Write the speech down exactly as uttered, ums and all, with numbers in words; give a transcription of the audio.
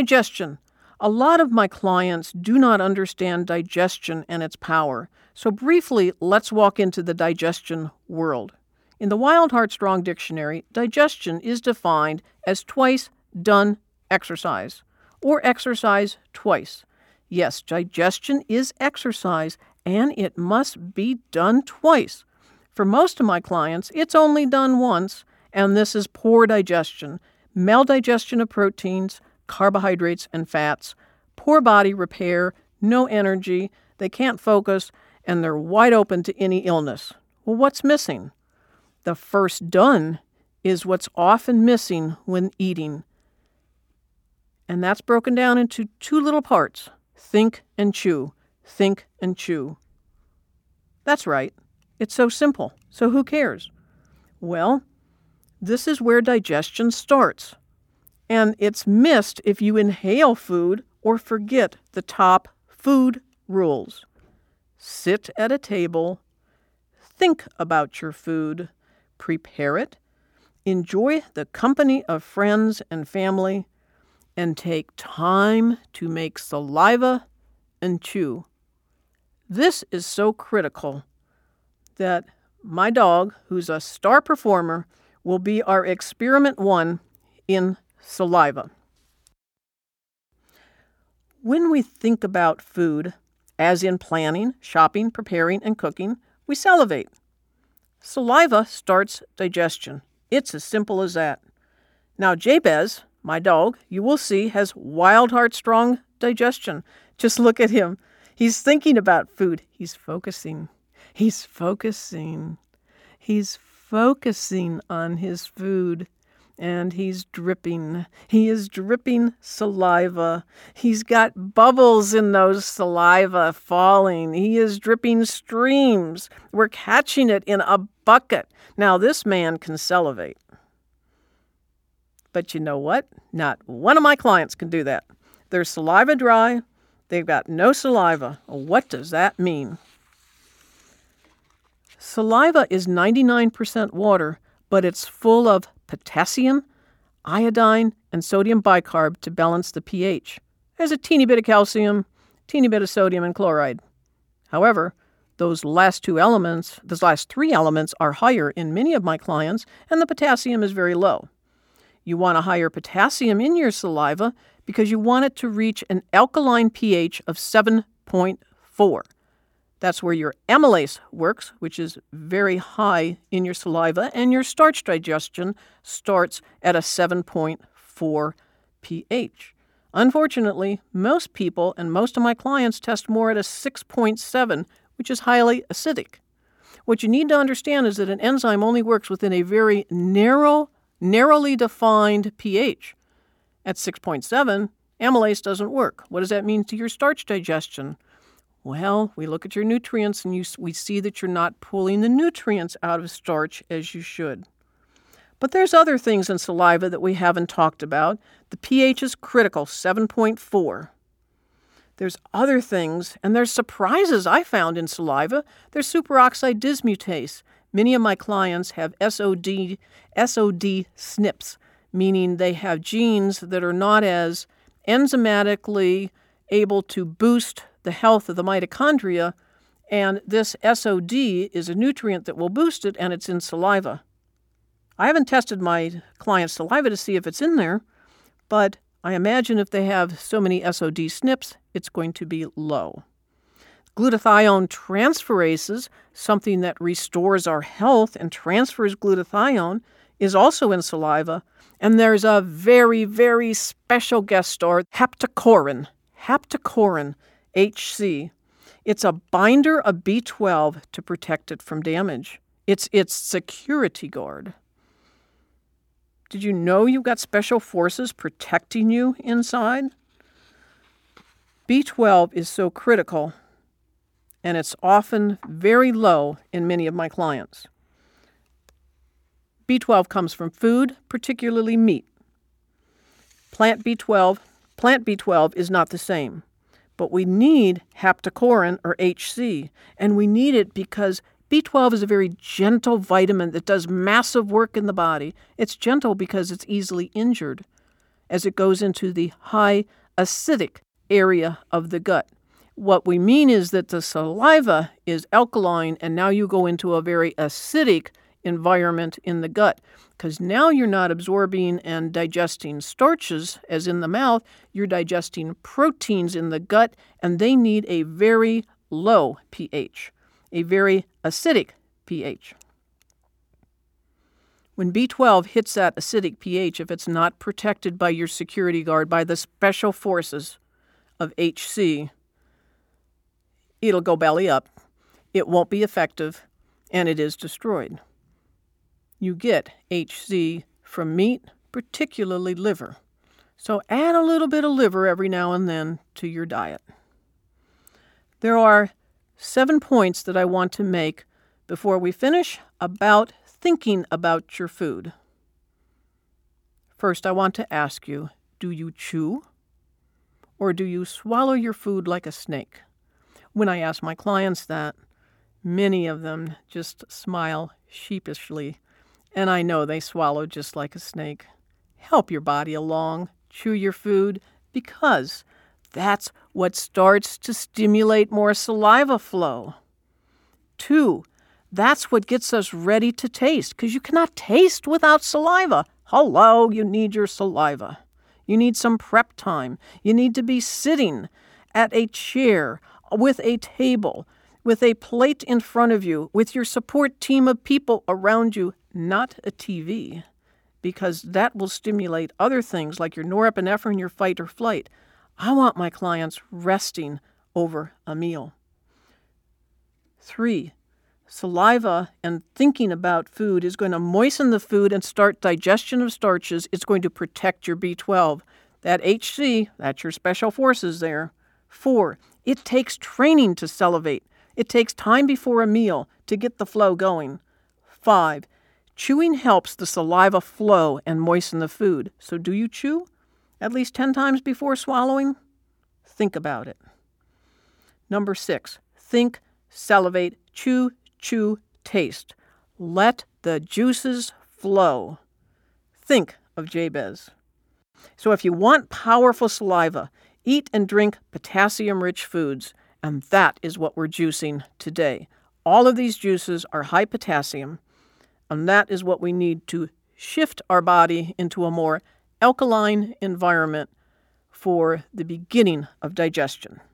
Digestion. A lot of my clients do not understand digestion and its power. So briefly, let's walk into the digestion world. In the Wild Heart Strong Dictionary, digestion is defined as twice done exercise, or exercise twice. Yes, digestion is exercise, and it must be done twice. For most of my clients, it's only done once, and this is poor digestion, maldigestion of proteins, carbohydrates, and fats, poor body repair, no energy, they can't focus, and they're wide open to any illness. Well, what's missing? The first done is what's often missing when eating. And that's broken down into two little parts, think and chew, think and chew. That's right. It's so simple. So who cares? Well, this is where digestion starts. And it's missed if you inhale food or forget the top food rules. Sit at a table, think about your food, prepare it, enjoy the company of friends and family, and take time to make saliva and chew. This is so critical that my dog, who's a star performer, will be our experiment one in saliva. When we think about food, as in planning, shopping, preparing, and cooking, we salivate. Saliva starts digestion. It's as simple as that. Now, Jabez, my dog, you will see, has Wild Heart Strong digestion. Just look at him. He's thinking about food. He's focusing. He's focusing. He's focusing on his food. And he's dripping. He is dripping saliva. He's got bubbles in those saliva falling. He is dripping streams. We're catching it in a bucket. Now, this man can salivate. But you know what? Not one of my clients can do that. Their saliva dry. They've got no saliva. What does that mean? Saliva is ninety-nine percent water, but it's full of potassium, iodine, and sodium bicarb to balance the pH. There's a teeny bit of calcium, teeny bit of sodium and chloride. However, those last two elements, those last three elements are higher in many of my clients, and the potassium is very low. You want a higher potassium in your saliva because you want it to reach an alkaline pH of seven point four. That's where your amylase works, which is very high in your saliva, and your starch digestion starts at a seven point four pH. Unfortunately, most people and most of my clients test more at a six point seven, which is highly acidic. What you need to understand is that an enzyme only works within a very narrow, narrowly defined pH. At six point seven, amylase doesn't work. What does that mean to your starch digestion? Well, we look at your nutrients and you, we see that you're not pulling the nutrients out of starch as you should. But there's other things in saliva that we haven't talked about. The pH is critical, seven point four. There's other things, and there's surprises I found in saliva. There's superoxide dismutase. Many of my clients have S O D, S O D S N Ps, meaning they have genes that are not as enzymatically able to boost the health of the mitochondria, and this S O D is a nutrient that will boost it, and it's in saliva. I haven't tested my client's saliva to see if it's in there, but I imagine if they have so many S O D S N Ps, it's going to be low. Glutathione transferases, something that restores our health and transfers glutathione, is also in saliva, and there's a very, very special guest star, haptocorin. Haptocorin, H C. It's a binder of B twelve to protect it from damage. It's its security guard. Did you know you've got special forces protecting you inside? B twelve is so critical, and it's often very low in many of my clients. B twelve comes from food, particularly meat. Plant B twelve, plant B twelve is not the same. But we need haptocorin, or H C, and we need it because B twelve is a very gentle vitamin that does massive work in the body. It's gentle because it's easily injured. as it goes into the high acidic area of the gut. What we mean is that the saliva is alkaline, and now you go into a very acidic environment in the gut, because now you're not absorbing and digesting starches as in the mouth, you're digesting proteins in the gut, and they need a very low pH, a very acidic pH. When B twelve hits that acidic pH, if it's not protected by your security guard, by the special forces of H C, it'll go belly up, it won't be effective, and it is destroyed. You get H C from meat, particularly liver. So add a little bit of liver every now and then to your diet. There are seven points that I want to make before we finish about thinking about your food. First, I want to ask you, do you chew or do you swallow your food like a snake? When I ask my clients that, many of them just smile sheepishly, and I know they swallow just like a snake. Help your body along, chew your food, because that's what starts to stimulate more saliva flow. Two, that's what gets us ready to taste, because you cannot taste without saliva. Hello, you need your saliva. You need some prep time. You need to be sitting at a chair with a table, with a plate in front of you, with your support team of people around you, not a T V, because that will stimulate other things like your norepinephrine, your fight or flight. I want my clients resting over a meal. Three, saliva and thinking about food is going to moisten the food and start digestion of starches. It's going to protect your B twelve. That H C, that's your special forces there. Four, it takes training to salivate. It takes time before a meal to get the flow going. Five, chewing helps the saliva flow and moisten the food. So do you chew at least ten times before swallowing? Think about it. Number six, think, salivate, chew, chew, taste. Let the juices flow. Think of Jabez. So if you want powerful saliva, eat and drink potassium-rich foods, and that is what we're juicing today. All of these juices are high potassium, and that is what we need to shift our body into a more alkaline environment for the beginning of digestion.